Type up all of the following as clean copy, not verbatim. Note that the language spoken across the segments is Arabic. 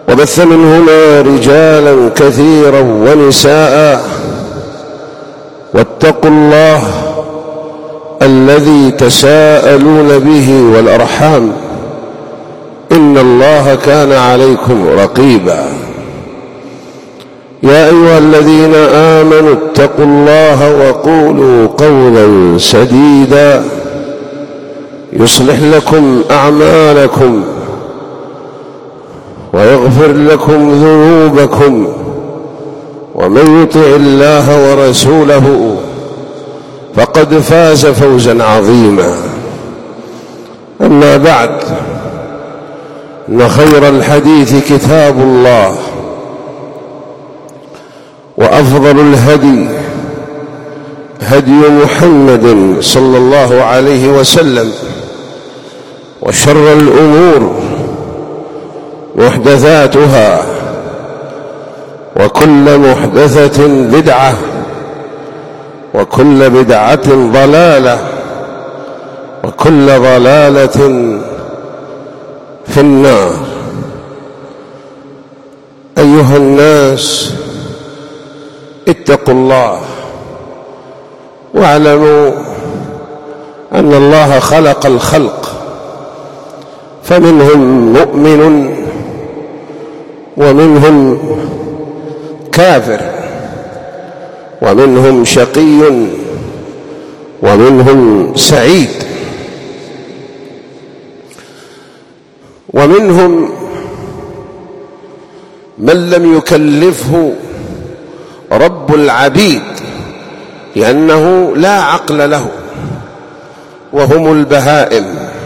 وبث منهما رجالا كثيرا ونساء، واتقوا الله الذي تساءلون به والأرحام، إن الله كان عليكم رقيبا. يا أيها الذين آمنوا اتقوا الله وقولوا قولا سديدا يصلح لكم أعمالكم ويغفر لكم ذنوبكم، ومن يطع الله ورسوله فقد فاز فوزا عظيما. أما بعد، إن خير الحديث كتاب الله، وأفضل الهدي هدي محمد صلى الله عليه وسلم، وشر الأمور محدثاتها، وكل محدثة بدعة، وكل بدعة ضلالة، وكل ضلالة في النار. أيها الناس، اتقوا الله واعلموا أن الله خلق الخلق، فمنهم مؤمن ومنهم كافر، ومنهم شقي ومنهم سعيد، ومنهم من لم يكلفه رب العبيد لأنه لا عقل له، وهم البهائم.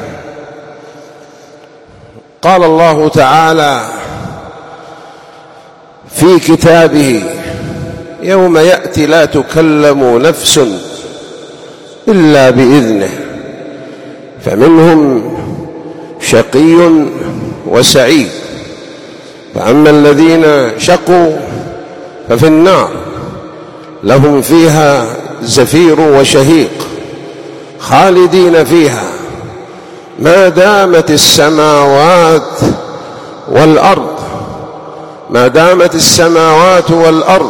قال الله تعالى في كتابه: يوم يأتي لا تكلم نفس إلا بإذنه، فمنهم شقي وسعيد. فأما الذين شقوا ففي النار لهم فيها زفير وشهيق خالدين فيها ما دامت السماوات والأرض، ما دامت السماوات والأرض،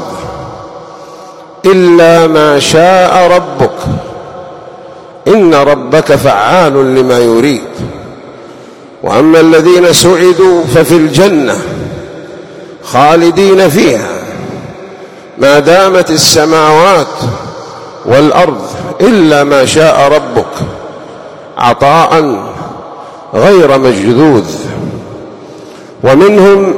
إلا ما شاء ربك، إن ربك فعال لما يريد. وأما الذين سعدوا ففي الجنة خالدين فيها ما دامت السماوات والأرض، إلا ما شاء ربك، عطاء غير مجذوذ. ومنهم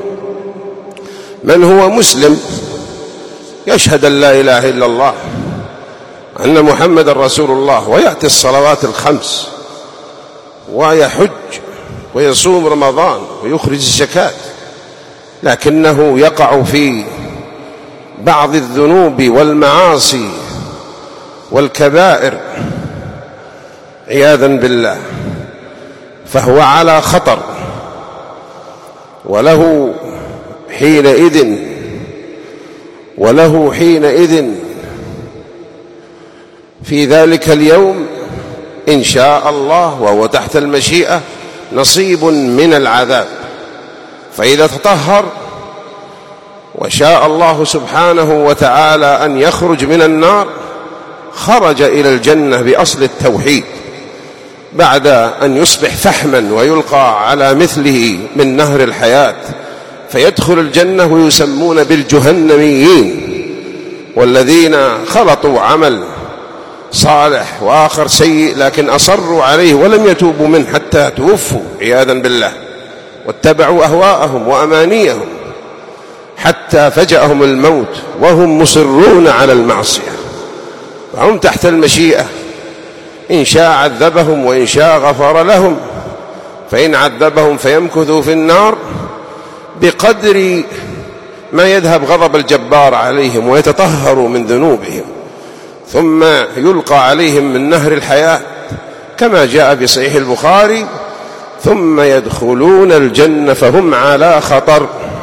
من هو مسلم يشهد أن لا إله إلا الله، أن محمد رسول الله، ويأتي الصلوات الخمس، ويحج ويصوم رمضان ويخرج الزكاة، لكنه يقع في بعض الذنوب والمعاصي والكبائر عياذا بالله، فهو على خطر، وله حينئذ في ذلك اليوم إن شاء الله وهو تحت المشيئة نصيب من العذاب. فإذا تطهر وشاء الله سبحانه وتعالى أن يخرج من النار، خرج إلى الجنة بأصل التوحيد، بعد أن يصبح فحما ويلقى على مثله من نهر الحياة، فيدخل الجنة ويسمون بالجهنميين، والذين خلطوا عمل صالح وآخر سيء لكن أصروا عليه ولم يتوبوا منه حتى توفوا عياذا بالله، واتبعوا أهواءهم وأمانيهم حتى فجأهم الموت وهم مصرون على المعصية. فهم تحت المشيئة، إن شاء عذبهم وإن شاء غفر لهم. فإن عذبهم فيمكثوا في النار بقدر ما يذهب غضب الجبار عليهم ويتطهروا من ذنوبهم، ثم يلقى عليهم من نهر الحياة كما جاء في صحيح البخاري: ثم يدخلون الجنة فهم على خطر.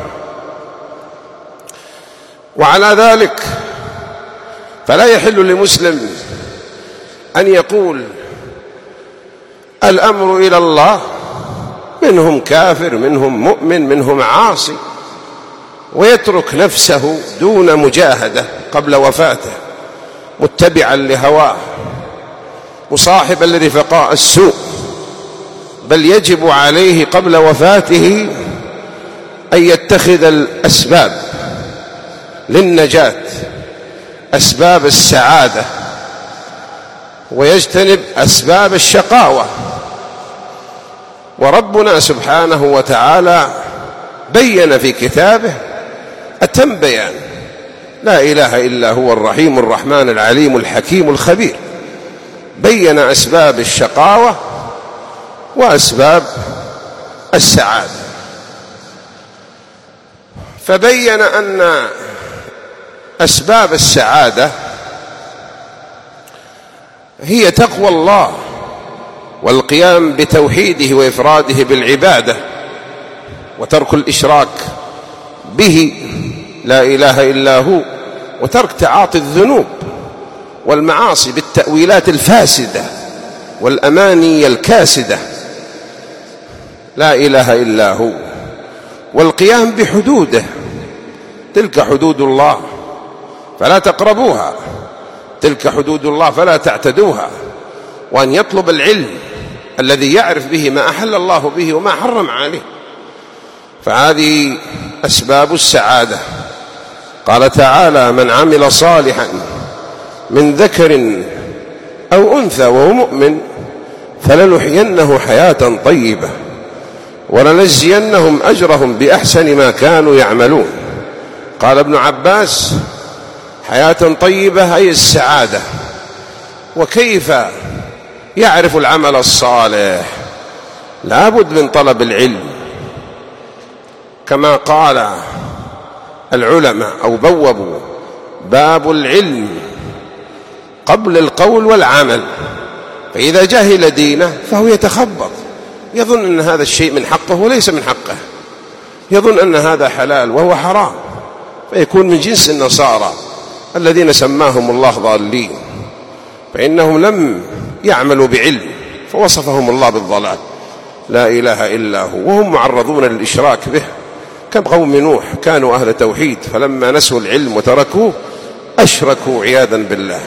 وعلى ذلك فلا يحل لمسلم أن يقول الأمر إلى الله منهم كافر، منهم مؤمن، منهم عاصي، ويترك نفسه دون مجاهدة قبل وفاته، متبعا لهواه، مصاحبا لرفقاء السوء. بل يجب عليه قبل وفاته أن يتخذ الأسباب للنجاة، أسباب السعادة، ويجتنب أسباب الشقاوة. وربنا سبحانه وتعالى بين في كتابه أتم بيان: لا إله إلا هو الرحيم الرحمن العليم الحكيم الخبير. بين أسباب الشقاوة وأسباب السعادة، فبين أن أسباب السعادة هي تقوى الله والقيام بتوحيده وإفراده بالعبادة، وترك الإشراك به لا إله إلا هو، وترك تعاطي الذنوب والمعاصي بالتأويلات الفاسدة والأماني الكاسدة. لا إله إلا هو، والقيام بحدوده، تلك حدود الله فلا تقربوها، تلك حدود الله فلا تعتدوها. وأن يطلب العلم الذي يعرف به ما أحل الله به وما حرم عليه. فهذه أسباب السعادة. قال تعالى: من عمل صالحا من ذكر أو أنثى وهو مؤمن فلنحيينه حياة طيبة ولنجزينهم أجرهم بأحسن ما كانوا يعملون. قال ابن عباس: حياة طيبة أي السعادة. وكيف يعرف العمل الصالح؟ لا بد من طلب العلم، كما قال العلماء أو بوبوا باب العلم قبل القول والعمل. فإذا جهل دينه فهو يتخبط، يظن أن هذا الشيء من حقه وليس من حقه، يظن أن هذا حلال وهو حرام، فيكون من جنس النصارى الذين سماهم الله ضالين، فإنهم لم يعملوا بعلم فوصفهم الله بالضلال. لا إله إلا هو، وهم معرضون للإشراك به كقوم نوح، كانوا أهل توحيد فلما نسوا العلم وتركوه أشركوا عياذا بالله.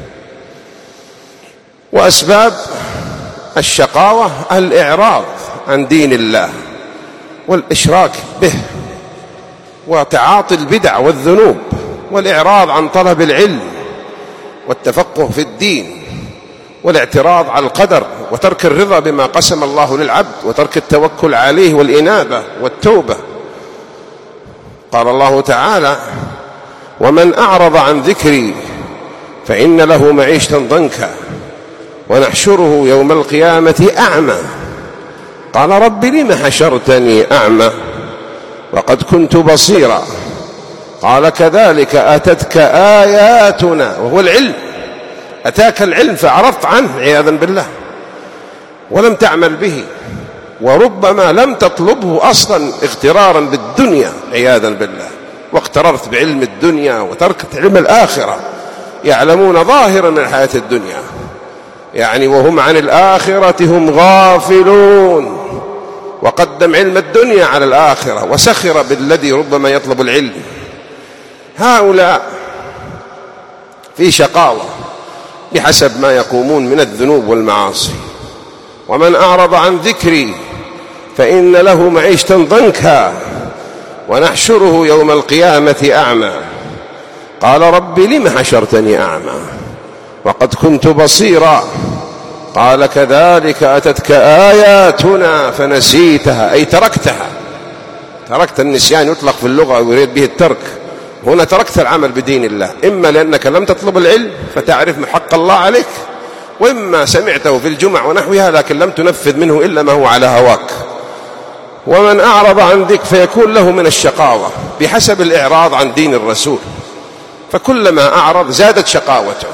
وأسباب الشقاوة الإعراض عن دين الله والإشراك به، وتعاطي البدع والذنوب، والإعراض عن طلب العلم والتفقه في الدين، والاعتراض على القدر، وترك الرضا بما قسم الله للعبد، وترك التوكل عليه والإنابة والتوبة. قال الله تعالى: ومن أعرض عن ذكري فإن له معيشة ضنكا ونحشره يوم القيامة أعمى. قال: رب لم حشرتني أعمى وقد كنت بصيرا. قال: كذلك أتتك آياتنا، وهو العلم، أتاك العلم فعرضت عنه عياذا بالله ولم تعمل به، وربما لم تطلبه أصلا اغترارا بالدنيا عياذا بالله، واغتررت بعلم الدنيا وتركت علم الآخرة. يعلمون ظاهرا من الحياة الدنيا يعني وهم عن الآخرة هم غافلون، وقدم علم الدنيا على الآخرة وسخر بالذي ربما يطلب العلم. هؤلاء في شقاوة بحسب ما يقومون من الذنوب والمعاصي. ومن أعرض عن ذكري فإن له معيشة ضنكا ونحشره يوم القيامة أعمى. قال: رب لم حشرتني أعمى وقد كنت بصيرا. قال: كذلك أتتك آياتنا فنسيتها، أي تركتها. تركت، النسيان يطلق في اللغة ويريد به الترك، هنا تركت العمل بدين الله، إما لأنك لم تطلب العلم فتعرف حق الله عليك، وإما سمعته في الجمع ونحوها لكن لم تنفذ منه إلا ما هو على هواك. ومن أعرض عن ذكر فيكون له من الشقاوة بحسب الإعراض عن دين الرسول، فكلما أعرض زادت شقاوته،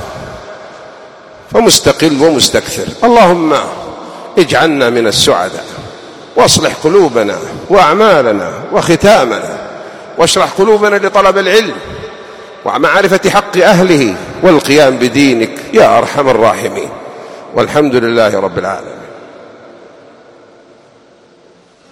فمستقل ومستكثر. اللهم اجعلنا من السعداء، واصلح قلوبنا وأعمالنا وختامنا، واشرح قلوبنا لطلب العلم ومعرفة حق أهله والقيام بدينك يا أرحم الراحمين. والحمد لله رب العالمين.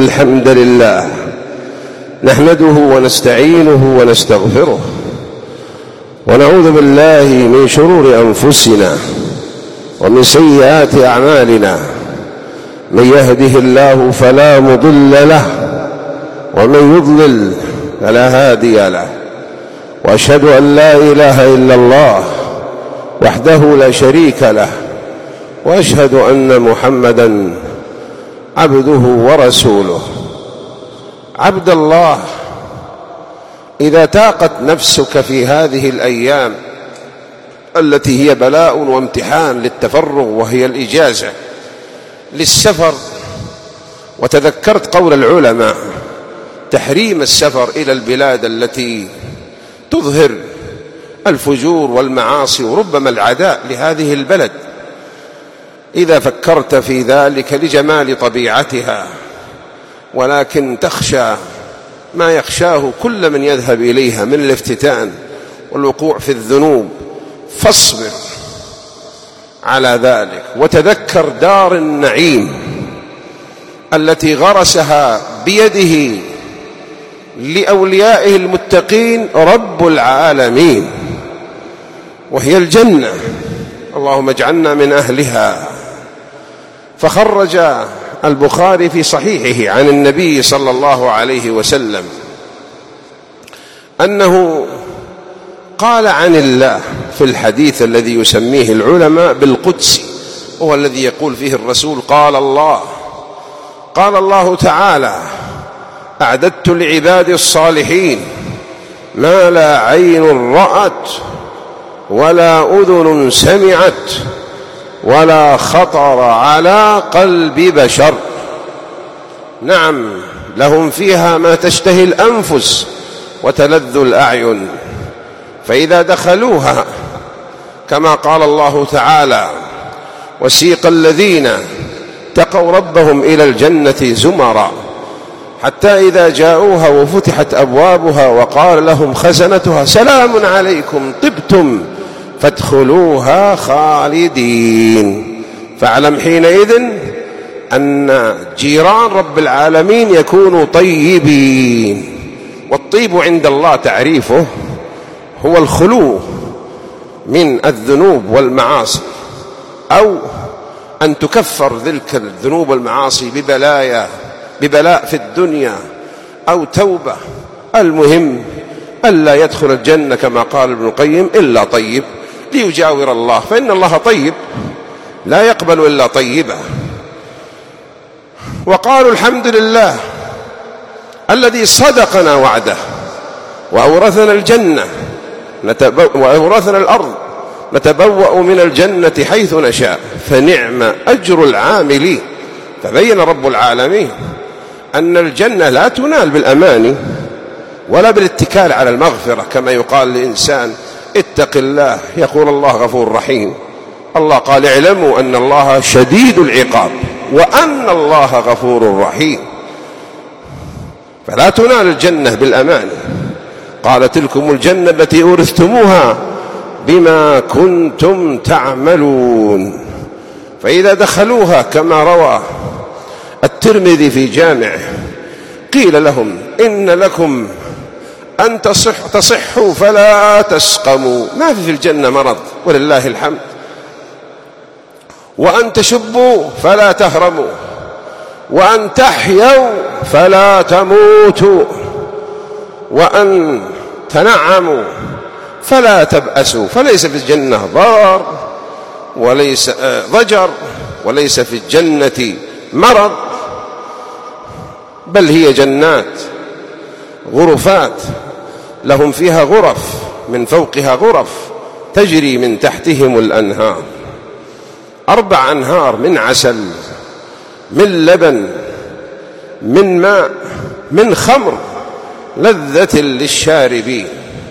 الحمد لله نحمده ونستعينه ونستغفره ونعوذ بالله من شرور أنفسنا ومن سيئات أعمالنا. من يهده الله فلا مضل له ومن يضلل فلا هادي له، وأشهد أن لا إله إلا الله وحده لا شريك له، وأشهد أن محمدًا عبده ورسوله. عبد الله، إذا تاقت نفسك في هذه الأيام التي هي بلاء وامتحان للتفرغ وهي الإجازة للسفر، وتذكرت قول العلماء تحريم السفر إلى البلاد التي تظهر الفجور والمعاصي وربما العداء لهذه البلد، إذا فكرت في ذلك لجمال طبيعتها، ولكن تخشى ما يخشاه كل من يذهب إليها من الافتتان والوقوع في الذنوب، فاصبر على ذلك وتذكر دار النعيم التي غرسها بيده لأوليائه المتقين رب العالمين، وهي الجنة. اللهم اجعلنا من أهلها. فخرج البخاري في صحيحه عن النبي صلى الله عليه وسلم أنه قال عن الله في الحديث الذي يسميه العلماء بالقدسي، هو الذي يقول فيه الرسول قال الله تعالى: أعددت لعبادي الصالحين ما لا عين رأت ولا أذن سمعت ولا خطر على قلب بشر. نعم، لهم فيها ما تشتهي الأنفس وتلذ الأعين، فإذا دخلوها كما قال الله تعالى: وسيق الذين اتقوا ربهم إلى الجنة زمرا حتى إذا جاءوها وفتحت أبوابها وقال لهم خزنتها سلام عليكم طبتم فادخلوها خالدين. فاعلم حينئذ أن جيران رب العالمين يكونوا طيبين، والطيب عند الله تعريفه هو الخلو من الذنوب والمعاصي، أو أن تكفر تلك الذنوب والمعاصي ببلاء في الدنيا أو توبة. المهم ألا يدخل الجنة كما قال ابن القيم إلا طيب ليجاور الله، فإن الله طيب لا يقبل إلا طيبا. وقالوا الحمد لله الذي صدقنا وعده وأورثنا الجنة وأورثنا الأرض نتبوأ من الجنة حيث نشاء فنعم أجر العاملين. فبين رب العالمين أن الجنة لا تنال بالأماني ولا بالاتكال على المغفرة، كما يقال لإنسان اتق الله يقول الله غفور رحيم. الله قال: اعلموا أن الله شديد العقاب وأن الله غفور رحيم. فلا تنال الجنة بالأماني. قال: تلكم الجنة التي أورثتموها بما كنتم تعملون. فإذا دخلوها كما روى الترمذي في جامعه قيل لهم: إن لكم أن تصحوا فلا تسقموا، ما في الجنة مرض ولله الحمد، وأن تشبوا فلا تهرموا، وأن تحيوا فلا تموتوا، وأن تنعموا فلا تبأسوا. فليس في الجنة ضار وليس ضجر وليس في الجنة مرض، بل هي جنات غرفات لهم فيها غرف من فوقها غرف تجري من تحتهم الأنهار، 4 أنهار من عسل من لبن من ماء من خمر لذة للشاربين.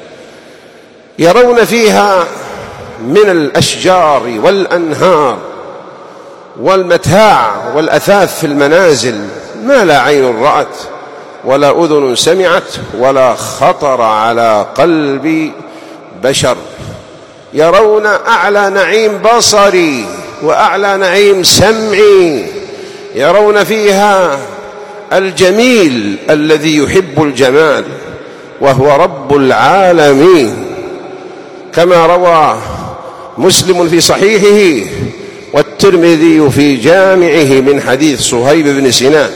يرون فيها من الأشجار والأنهار والمتاع والأثاث في المنازل ما لا عين رأت ولا أذن سمعت ولا خطر على قلب بشر. يرون أعلى نعيم بصري وأعلى نعيم سمعي، يرون فيها الجميل الذي يحب الجمال، وهو رب العالمين، كما روى مسلم في صحيحه والترمذي في جامعه من حديث صهيب بن سنان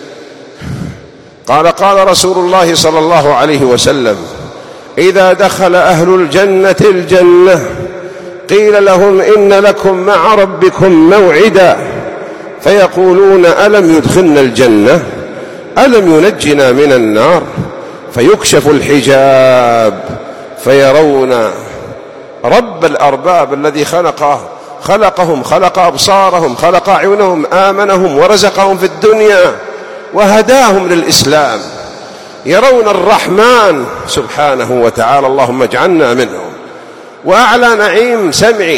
قال: قال رسول الله صلى الله عليه وسلم: إذا دخل أهل الجنة الجنة قيل لهم إن لكم مع ربكم موعدا، فيقولون: ألم يدخلنا الجنة؟ ألم ينجنا من النار؟ فيكشف الحجاب فيرون رب الأرباب الذي خلقهم، خلق أبصارهم، خلق أعينهم، آمنهم ورزقهم في الدنيا وهداهم للإسلام، يرون الرحمن سبحانه وتعالى، اللهم اجعلنا منهم. وأعلى نعيم سمعي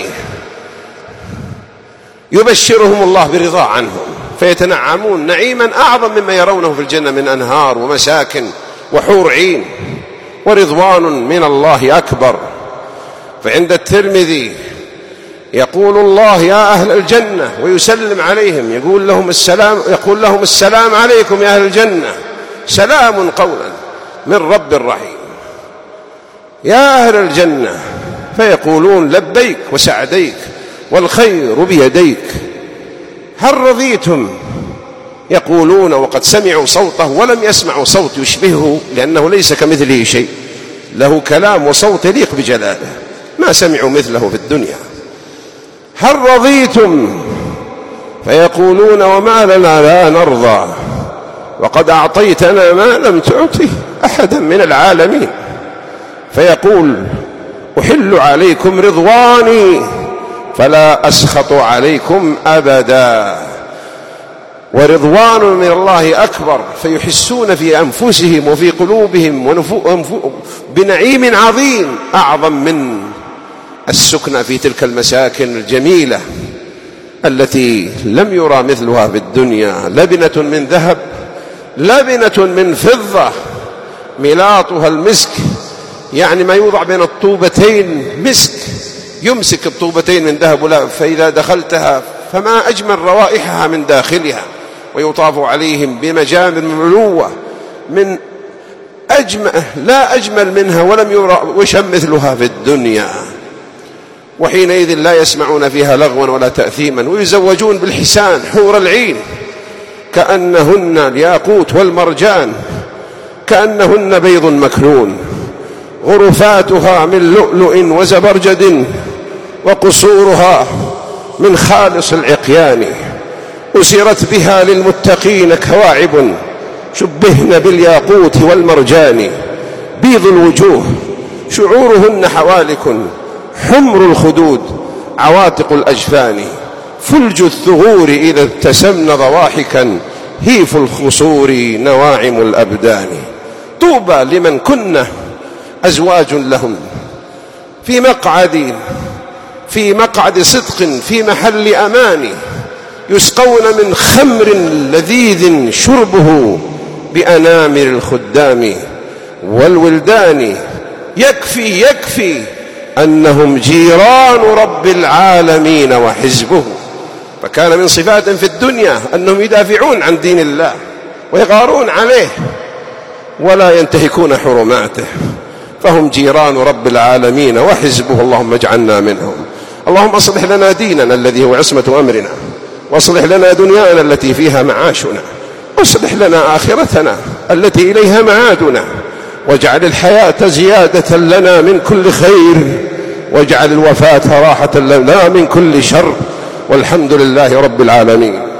يبشرهم الله برضا عنهم، فيتنعمون نعيما أعظم مما يرونه في الجنة من أنهار ومساكن وحور عين، ورضوان من الله أكبر. فعند الترمذي يقول الله: يا أهل الجنة، ويسلم عليهم، يقول لهم السلام عليكم يا أهل الجنة، سلام قولا من رب رحيم. يا أهل الجنة، فيقولون: لبيك وسعديك والخير بيديك، هل رضيتم؟ يقولون وقد سمعوا صوته ولم يسمعوا صوت يشبهه، لأنه ليس كمثله شيء، له كلام وصوت يليق بجلاله، ما سمعوا مثله في الدنيا. هل رضيتم؟ فيقولون: وما لنا لا نرضى، وقد أعطيتنا ما لم تعطه أحدا من العالمين. فيقول: أحل عليكم رضواني فلا أسخط عليكم أبدا. ورضوان من الله أكبر، فيحسون في أنفسهم وفي قلوبهم بنعيم عظيم أعظم من السكنى في تلك المساكن الجميلة التي لم يرى مثلها في الدنيا، لبنة من ذهب، لبنة من فضة، ملاطها المسك، يعني ما يوضع بين الطوبتين مسك، يمسك الطوبتين من ذهب، فإذا دخلتها فما أجمل روائحها من داخلها. ويطاف عليهم بمجامر ملوة من لا أجمل منها ولم يرى وشم مثلها في الدنيا. وحينئذ لا يسمعون فيها لغوا ولا تأثيما، ويزوجون بالحسان حور العين كأنهن الياقوت والمرجان، كأنهن بيض مكنون، غرفاتها من لؤلؤ وزبرجد، وقصورها من خالص العقيان، أسرت بها للمتقين كواعب شبهن بالياقوت والمرجان، بيض الوجوه شعورهن حوالك، حمر الخدود عواتق الأجفان، فلج الثغور إذا ابتسمن ضواحكا، هيف الخصور نواعم الأبدان. طوبى لمن كن أزواج لهم في مقعد صدق في محل أمان، يسقون من خمر لذيذ شربه بأنامر الخدام والولدان. يكفي أنهم جيران رب العالمين وحزبه. فكان من صفات في الدنيا أنهم يدافعون عن دين الله ويغارون عليه ولا ينتهكون حرماته، فهم جيران رب العالمين وحزبه، اللهم اجعلنا منهم. اللهم اصلح لنا ديننا الذي هو عصمة أمرنا، واصلح لنا دنيانا التي فيها معاشنا، واصلح لنا آخرتنا التي إليها معادنا، واجعل الحياة زيادة لنا من كل خير، واجعل الوفاة راحة لنا من كل شر، والحمد لله رب العالمين.